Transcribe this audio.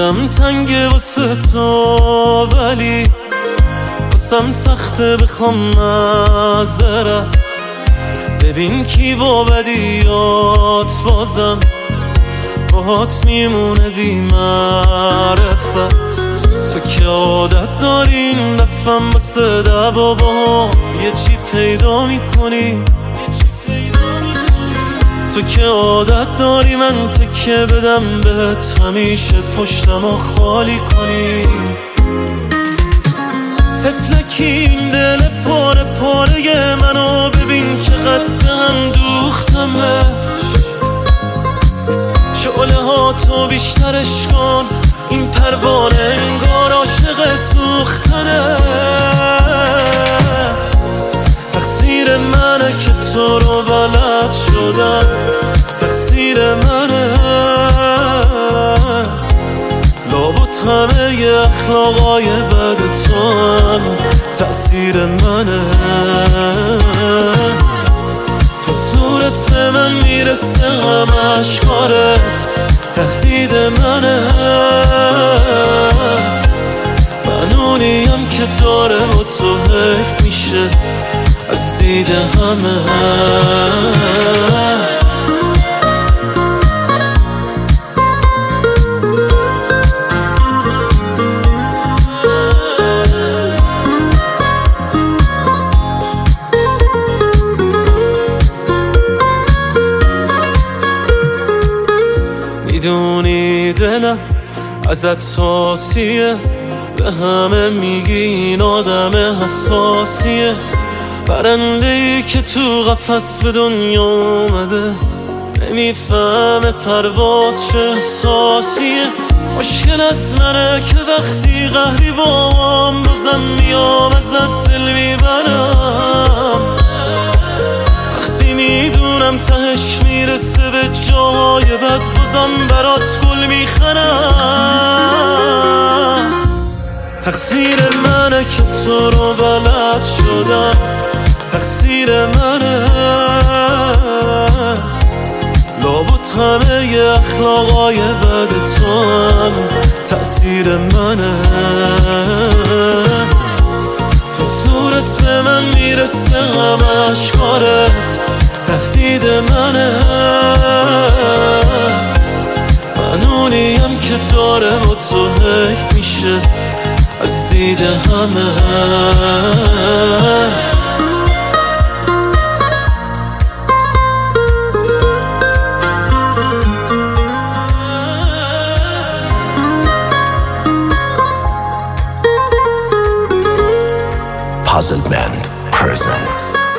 دلم تنگه واسه تو، ولی واسم سخته بخوام معذرت. ببین کی با بدیات بازم باهات میمونه بی معرفت. تو که عادت داری این دفعم واسه دعوا با یه چی پیدا میکنی. تو که عادت داری من تکیه بدم بهت، همیشه پشتمو خالی کنی. تفلکی این دل پاره پاره منو ببین چقدر هم دوختمش. شعله ها تو بیشترش کن، این پروانه انگار عاشق سوختنه. تقصیر منه که تو رو بلد شدم، تقصیر منه. لابد همه ی اخلاقای بد تو هم تأثیر منه. تو صورت به من میرسه همه اشکارت تهدید منه. من اونیم که داره با تو حیف میشه از دید همه. میدونی دلم ازت ساسیه، به همه میگی این آدم حساسیه. پرنده‌ای که تو قفس به دنیا اومده نمیفهمه پرواز چه احساسیه. مشکل از منه که وقتی قهری بام بازم میام ازت دل میبرم. وقتی میدونم تهش میرسه به جای بد بازم برات گل میخرم. تقصیر منه که تو رو بلد شدم، تقصیر منه. لابد همه ی اخلاقای بد تو هم تأثیر منه. تو صورت به من میرسه همه اشکارت تهدید منه. من اونیم که داره با تو حیف میشه از دید همه. Puzzle Band presents